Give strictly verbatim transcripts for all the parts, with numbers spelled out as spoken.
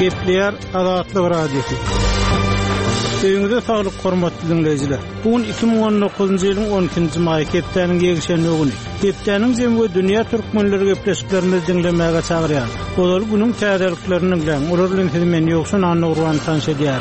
Gepler Azatlyk Radiosu. Öňüňizde saglyk hormatly dinleýijiler. Bugün iki bin on dokuzunçy ýylyň on ikinji maý hepdeniň gegişen öňüni. Hepdeniň jemgy dünýä türkmenleri gepleşiklerini dinlemäge çagyrýar. Olar günüň täzeliklerini bilen, olar bilen hizmet ýoksun anny urwan tanış edýär.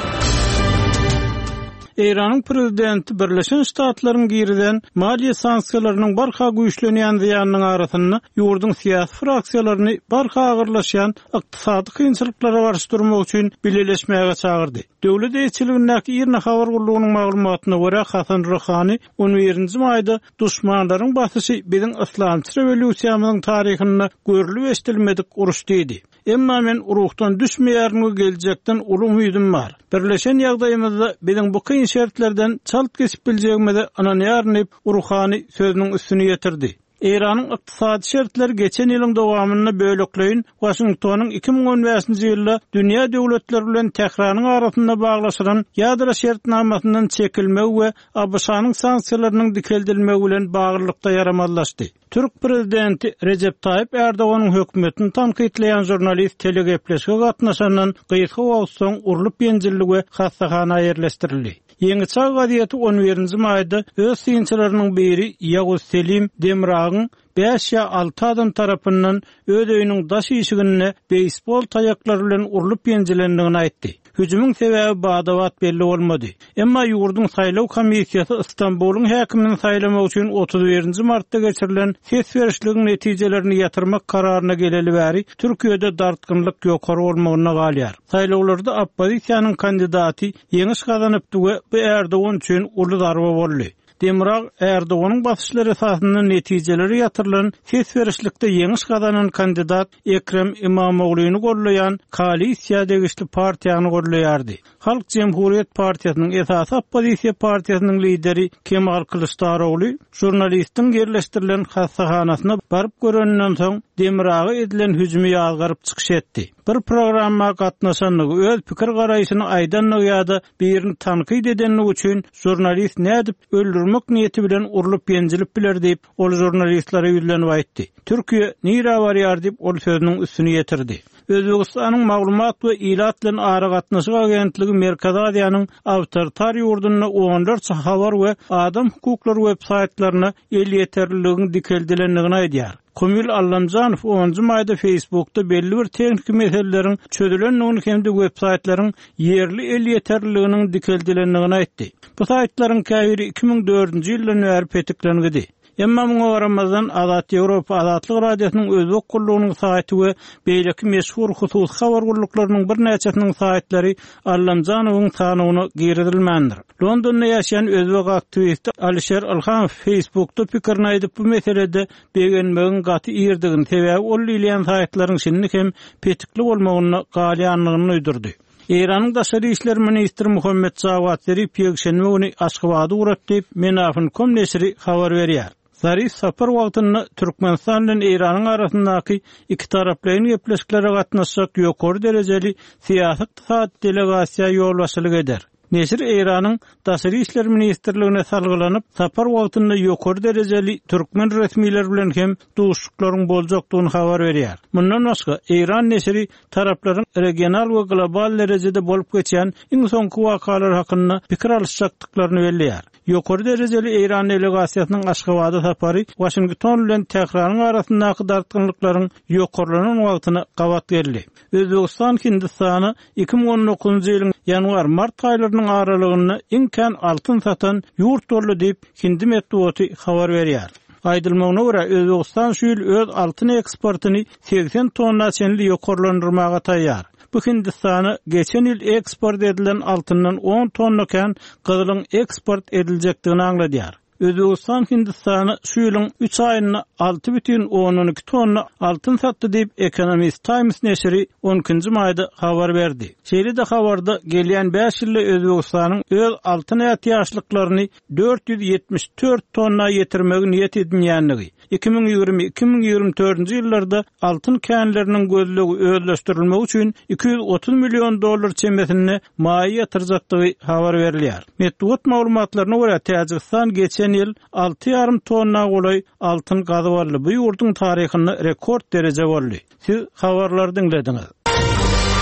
Iranyň prezidenti Birleşen Ştatlaryň giriden maliýe sanksiýalarynyň barha güýçlenýän ýanynyň arasyny ýurdun siýasy fraksiýalaryny barha agyrlaşýan ykdysady kynçylyklara garşy durmak üçin birleşmäge çagyrdy. Döwlet eýçiligindäki ýerine habar gurulugynyň maglumatyna görä Hasan Rohani on birinji maýda duşmanlaryň basyşy biziň islamçy rewolýusiýamyzyň taryhyny görülip eşdilmedik uruş diýdi. Emma men urukdan düşmeýärmi geljekden uly umydym bar. Birleşen ýagdaýymyzda biziň bu kyn şertlerden çalt kesip biljegimizi ananýarnyp Ruhani sözüniň üstüne ýetirdi. Iranyň ykdysady şertleri geçen ýylyň dowamyny böлекleýin Washingtonyň iki bin on beşinji ýylda dünýä döwletleri bilen Tehranyň arasynda baglaşylan ýadra şertnamasinden çekilmek we A B S-nyň sanksiýalarynyň dikeldilmegi bilen bagyrlykda yaramazlaşdy. Türk prezidenti Recep Tayyip Erdoğan'ın hökümetini tanqidleyen jurnalist telegepleşige gatnaşandan gysga wagtdan urulyp ýenjillik we hassahana ýerleşdirildi. Ýeňi çağ gaziýeti on birinji maýda öz synçylarynyň biri Yaguz Selim Demirağ'ın beş ya altı adam tarapyndan öz öýüniň daş işigine beýsbol taýaklary bilen urulyp ýenjilendigini aýtdy. Hüjümüň sebäbi badawat belli bolmady. Emma ýurdun saýlaw komissiýasy Istanbulyň häkimini saýlamak üçin otuz birinji martda geçirilen ses berişligiň netijelerini ýatyrmak kararyna geleli bäri Türkiýede dartgynlyk ýokary bolmagyna galýar. Saýlawlarda oppozisiýanyň kandidaty ýeňiş gazanypdy we bu Erdoğan üçin uly darba boldy. Demirağ Erdoğan'ın basyşlary esasında netijeleri ýatyrylan ses berişlikde ýeňiş gazanan kandidat Ekrem İmamoğlu'nu gollayan koalisiýa degişli partiýany gollaýardy. Halk Cemhuriyet Partiýasynyň esasy oppozisiýa partiýasynyň lideri Kemal Kılıçdaroğlu jurnalistiň yerleşdirilen hassahanasyna baryp görenden soň Demirağ'a edilen hüjümi ýazgaryp çykyş etdi. Bir programma gatnaşanlygy öz pikir garaýşyny aýdanlygy ýa-da birini tanqid edenligi üçin jurnalist nädip öldürmek niýeti bilen urulyp ýenjilip biler diýip ol jurnalistlere ýüzlenip aýtdy. Türkiýe nira barýar diýip ol sözüniň üstüne ýetirdi. Özbegistanyň maglumat we ilat bilen ara gatnaşyk agentligi Merkez Aziýanyň awtoritar ýurduny onlarça habar we adam hukuklary websaytlaryna el ýeterliligini dikeldilendigini aýdýar. Komil Allamjanow onuncu maýda Facebook'ta belli bir teknik meselelerin çözülenligini hemde websaytlaryň yerli el ýeterliginiň dikeldilendigini aýtdy. Bu saytlaryň käbiri iki bin dördünçi ýyldan bäri petiklenýärdi. Emma muňa garamazdan Azat Ýewropa Azatlyk Radiosynyň özbek gurulugynyň saýty we beýleki meşhur hususy habar guruluklarynyň bir näçesiniň saýtlary Allamjanowyň sanawyna giridilmändir. Londonda ýaşaýan özbek aktivisti Alisher Alhamov Facebook'ta pikirini aýdyp bu meselede begenmegiň gaty ýerdigini sebäbi ol ilýän saýtlaryň şinni hem petikli bolmagyny galýanlygyny uýdurdy. Iranyň daşary işler ministri Muhammed Javad Zarif ýegşenme ony Aşgabatda urat diýip Menafin nokta com nesri habar berýär. Zarif sapar wagtyny Türkmenistan bilen Iranyň arasyndaky iki taraplyň gepleşiklere gatnaşjak ýokary derejeli siýasy delegasiýa ýolbaşçylyk eder. Nesir Iranyň daşary işler ministrligine salgylanyp sapar wagtyny ýokary derejeli türkmen resmiýetleri bilen hem duşuklaryň boljakdygyny habar berýär. Mundan başga Iran nesiri taraplaryň regional we global derejede bolup geçen iň soňky wakalar hakynda pikir alışjakdyklaryny belläýär. Ýokary derejeli Iran delegasiýasynyň Aşgabatda sapary Washington bilen Tehranyň arasyndaky dartgynlyklaryň ýokarylanan wagtyna gabat geldi. Özbegistan Hindistany iki bin on dokuzunçy ýylyň ýanwar-mart aýlarynyň aralygyny iňken altyn satan ýurt boldy diýip Hindi medeniýeti habar berýär. Aýdylmagyna görä Özbegistan şu ýyl öz altyn eksportyny seksen tonna çenli ýokarlandyrmaga taýýar. Bu Hindistany geçen ýyl eksport edilen altyndan on tonnakan gyzylyň eksport ediljekdigini aňladýar. Özbegistan Hindistany şu ýylyň üç aýyna altı бүтүn on iki tonna altyn satdy diýip Economist Times nesri on ikinji maýda habar berdi. Şeýle-de habarda gelýän beş ýylda Özbegistanyň öz altyn ýatýaşlyklaryny dört yüz ýetmiş dört tonna ýetirmegi niýet edilýänligi, iki bin ýygrimi iki bin ýygrimi dördünçi ýyllarda altyn känleriniň gözlegi özleşdirilmegi üçin iki yüz otuz milyon dollar çemberine maýa ýatyrjakdygy habar berilýär. Medeniýet maglumatlaryna görä Täjikistan geçen ýyl altı yarım tonna golay altyn gazy boldy. Bu ýurdun taryhynda rekord derece boldy. Siz habarlary dinlediňiz.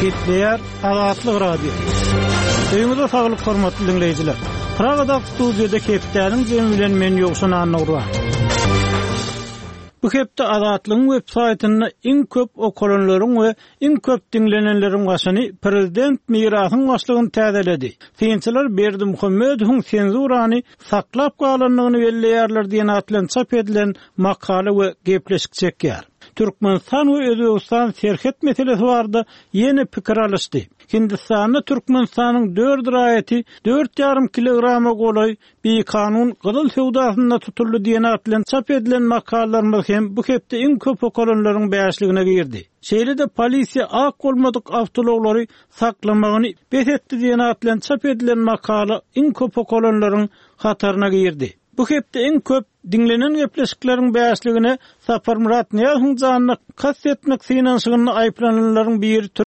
Hitler Azatlyk Radio. Öňüňizde saglyk hormatly dinleýijiler. Pragada studiýada Kepdäniň jemi bilen men ýogşan anagurwa. Bu hepde Azatlygyň websaýtyna iň köp okulanlaryň we iň köp dinlenenleriň başyny prezident mirasyň başlygyny täzeledi. Feňçiler Berdi Muhammedowyň senzurany saklap galanlygyny belleýärler diýen atlan çap edilen makala we gepleşik çekýär. Türkmenistan we Özbegistan serhet meselesi barada ýeni pikir alışdy. Hindistanda Türkmenistanyň dört raýaty dört ýarym kilograma golay bir kanun gyzyl sewdasynda tutuldy diýen atlan çap edilen makalalarymyz hem bu hepde iň köp okulanlaryň bäşligine girdi. Şeýlede polisiýa ak bolmadyk awtolawlary saklamagyny betetdi diýen atlan çap edilen makala iň köp okulanlaryň hataryna girdi. Bu hepde en köp dinlenen gepleşikleriň bäşligine Sapar Murat Niýazyň janyny kastetmek synanşygyny aýplananlaryň biri